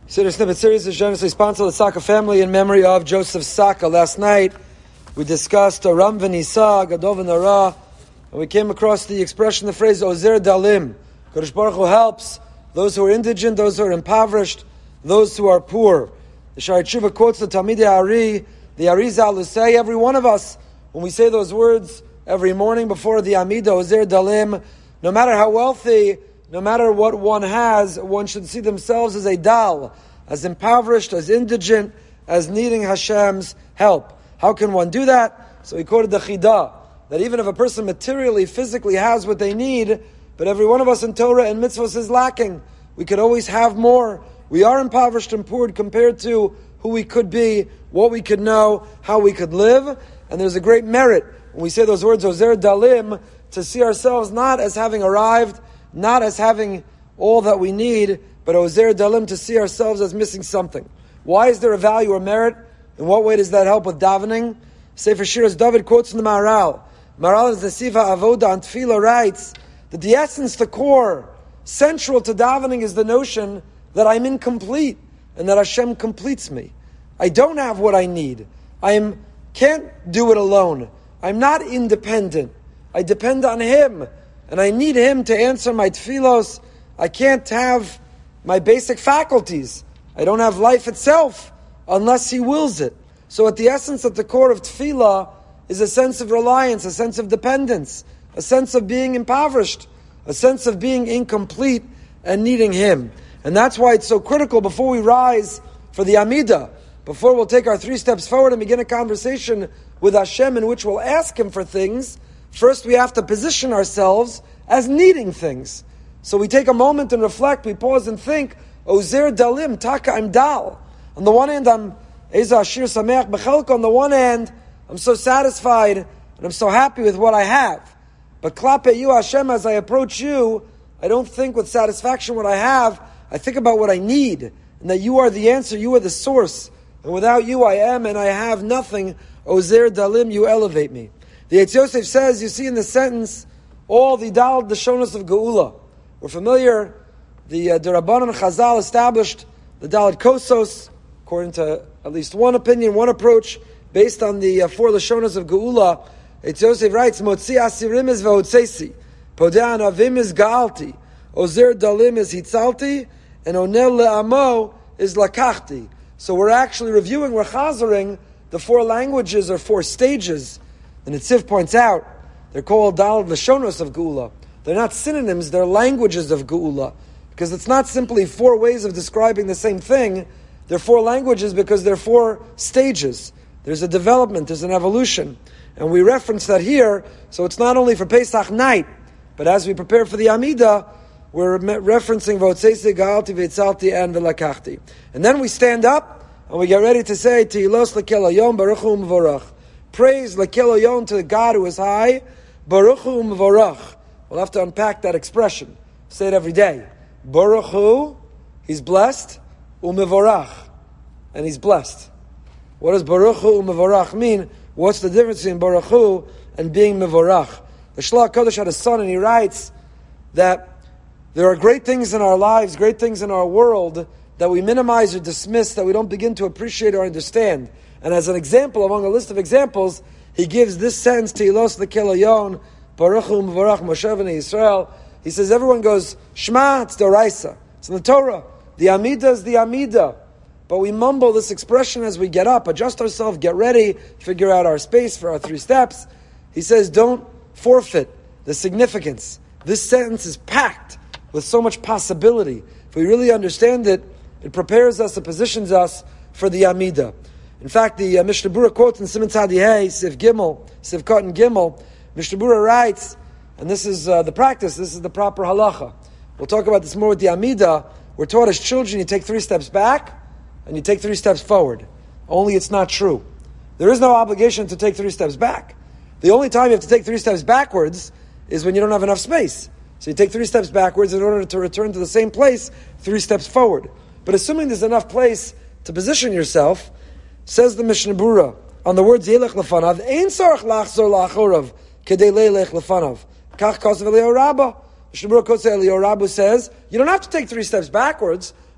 Siddur Snippet series is generously sponsored by the Saka family in memory of Joseph Saka. Last night we discussed Ram v'Nisa, Gadol v'Nara, and we came across the expression, the phrase Ozer Dalim. Kodesh Baruch Hu helps those who are indigent, those who are impoverished, those who are poor. The Shari Tshuva quotes the Talmidei Ari, the Arizal, who say, every one of us, when we say those words every morning before the Amidah, Ozer Dalim, no matter how wealthy, no matter what one has, one should see themselves as a dal, as impoverished, as indigent, as needing Hashem's help. How can one do that? So he quoted the Chidah, that even if a person materially, physically has what they need, but every one of us in Torah and mitzvahs is lacking. We could always have more. We are impoverished and poor compared to who we could be, what we could know, how we could live. And there's a great merit when we say those words, Ozer Dalim, to see ourselves not as having arrived, not as having all that we need, but Ozer Dalim, to see ourselves as missing something. Why is there a value or merit? In what way does that help with davening? Sefer Shiras David quotes from the Maharal. Maharal is the Siva Avoda and Tefillah writes that the essence, the core, central to davening is the notion that I'm incomplete and that Hashem completes me. I don't have what I need. I can't do it alone. I'm not independent. I depend on Him. And I need Him to answer my tefillos. I can't have my basic faculties. I don't have life itself unless He wills it. So at the essence, at the core of tefillah is a sense of reliance, a sense of dependence, a sense of being impoverished, a sense of being incomplete and needing Him. And that's why it's so critical before we rise for the Amidah, before we'll take our 3 steps forward and begin a conversation with Hashem in which we'll ask Him for things. First, we have to position ourselves as needing things. So we take a moment and reflect, we pause and think, Ozer Dalim, Taka, I'm Dal. On the one hand, I'm Eza Ashir Sameach Bechelko. On the one hand, I'm so satisfied and I'm so happy with what I have. But Klape You, Hashem, as I approach You, I don't think with satisfaction what I have. I think about what I need. And that You are the answer, You are the source. And without You, I am and I have nothing. Ozer Dalim, You elevate me. The Eitz Yosef says, you see in the sentence, all the Dal Dashonos of Geula. We're familiar, the Rabbanan Chazal established the Dalet Kosos, according to at least one opinion, one approach, based on the 4 Lashonos of Geula. Eitz Yosef writes, Motzi Asirim is V'hotzesi, Podeh Anavim is Ga'alti, Ozer Dalim is Hitzalti, and Onel Le'amo is Lakachti. So we're actually reviewing, we're chazering the 4 languages or 4 stages. And Nitziv points out, they're called Daled Lashonos of Geula. They're not synonyms, they're languages of Geula. Because it's not simply 4 ways of describing the same thing. They're 4 languages because they're 4 stages. There's a development, there's an evolution. And we reference that here, so it's not only for Pesach night, but as we prepare for the Amidah, we're referencing V'hotzesi, Ga'alti, V'hitzalti, and V'lakachti. And then we stand up, and we get ready to say, Tehilos L'kel Hayom, Baruch Hu U'Mevorach. Praise L'kel Hayom to God who is high, Baruch Hu U'Mevorach. We'll have to unpack that expression. Say it every day. Baruch Hu, He's blessed, U'Mevorach, and He's blessed. What does Baruch Hu U'Mevorach mean? What's the difference between Baruch Hu and being Mevorach? The Shlach Kodesh had a son, and he writes that there are great things in our lives, great things in our world that we minimize or dismiss, that we don't begin to appreciate or understand. And as an example, among a list of examples, he gives this sentence, Tehilos L'kel Hayom, Baruch Hu U'Mevorach Moshe B'nai Yisrael. He says, everyone goes, Shema, it's Doraisa. It's in the Torah. The Amidah is the Amidah. But we mumble this expression as we get up, adjust ourselves, get ready, figure out our space for our 3 steps. He says, don't forfeit the significance. This sentence is packed with so much possibility. If we really understand it, it prepares us, it positions us for the Amidah. In fact, the Mishnah Berurah quotes in Siman Tzadi Hey, Siv Gimel, Siv Katan Gimel, Mishnah Berurah writes, and this is the practice, this is the proper halacha. We'll talk about this more with the Amidah. We're taught as children, you take 3 steps back, and you take 3 steps forward. Only it's not true. There is no obligation to take 3 steps back. The only time you have to take 3 steps backwards is when you don't have enough space. So you take 3 steps backwards in order to return to the same place 3 steps forward. But assuming there's enough place to position yourself, says the Mishnah Berurah, on the words Yelech Lefanav, Ein Sarach Lachzor La'achorav, Kedei Leilech Lefanav. Kach Kosav Eliyahu Rabbah. Mishnah Berurah quotes Eliyahu Rabbah says, you don't have to take 3 steps backwards.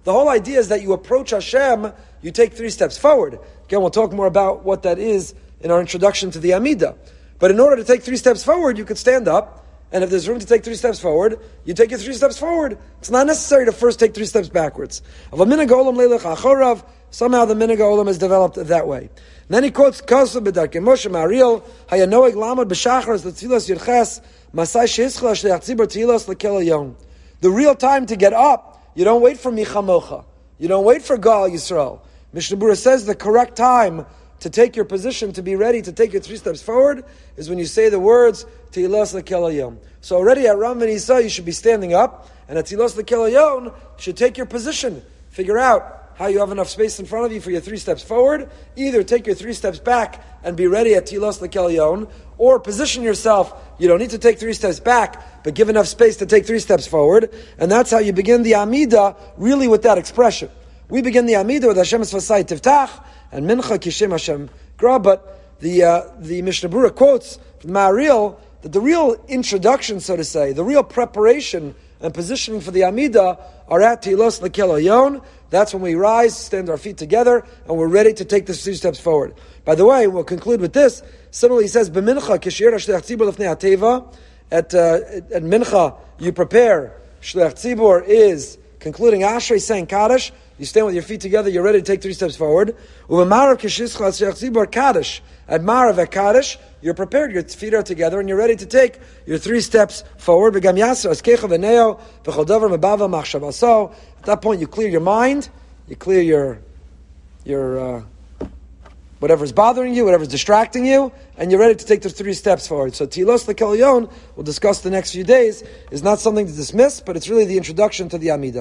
The whole idea is that you approach Hashem, you take 3 steps forward. Again, we'll talk more about what that is in our introduction to the Amidah. But in order to take 3 steps forward, you could stand up, and if there's room to take 3 steps forward, you take your 3 steps forward. It's not necessary to first take 3 steps backwards. Somehow the minhag olam is developed that way. And then he quotes Kosu b'darkei Moshe Ma'ariel, Hayanoeg lamad b'shachar l'tzilas yirches masai shehischel shleach tzibur tzilas lekel elyon. The real time to get up, you don't wait for Micha Mocha. You don't wait for Gal Yisrael. Mishnah Berurah says the correct time to take your position, to be ready to take your 3 steps forward, is when you say the words Teilos Lekel Elyon. So already at Ram V'Nisa you should be standing up, and at Teilos Lekel Elyon you should take your position. Figure out how you have enough space in front of you for your 3 steps forward. Either take your 3 steps back and be ready at Teilos Lekel Elyon, or position yourself. You don't need to take 3 steps back, but give enough space to take 3 steps forward. And that's how you begin the Amidah, really with that expression. We begin the Amidah with Hashem Esvasai Tiftach, and Mincha Kishem Hashem Gra, but the Mishnah Berurah quotes from Ma'ariel that the real introduction, so to say, the real preparation and positioning for the Amidah are at Teilos Lekel Elyon. That's when we rise, stand our feet together, and we're ready to take the 3 steps forward. By the way, we'll conclude with this. Similarly, he says, B'mincha, kishir shleach tzibur lefnei hateva. At Mincha, you prepare. Shleach tzibur is concluding Ashrei, saying Kaddish. You stand with your feet together, you're ready to take 3 steps forward. U'b'marav kishishcha shleach tzibur Kaddish. At Marav at Kaddish, you're prepared, your feet are together, and you're ready to take your 3 steps forward. At that point, you clear your mind, you clear your whatever's bothering you, whatever's distracting you, and you're ready to take the 3 steps forward. So Teilos Lekel Elyon, we'll discuss the next few days, is not something to dismiss, but it's really the introduction to the Amidah.